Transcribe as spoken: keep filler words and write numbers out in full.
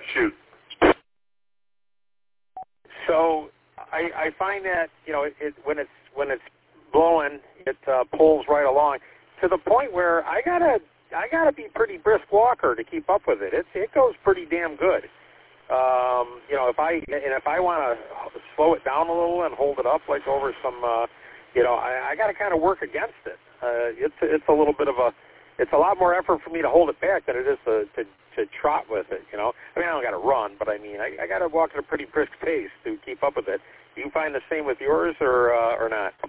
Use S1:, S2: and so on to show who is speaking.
S1: shoot.
S2: So I, I find that you know it, it when it's when it's blowing, it uh, pulls right along to the point where I gotta I gotta be pretty brisk walker to keep up with it. It it goes pretty damn good. Um, you know, if I and if I want to slow it down a little and hold it up like over some, uh, you know, I, I got to kind of work against it. Uh, it's it's a little bit of a, it's a lot more effort for me to hold it back than it is to to, to trot with it. You know, I mean, I don't got to run, but I mean, I, I got to walk at a pretty brisk pace to keep up with it. Do you find the same with yours, or uh, or not?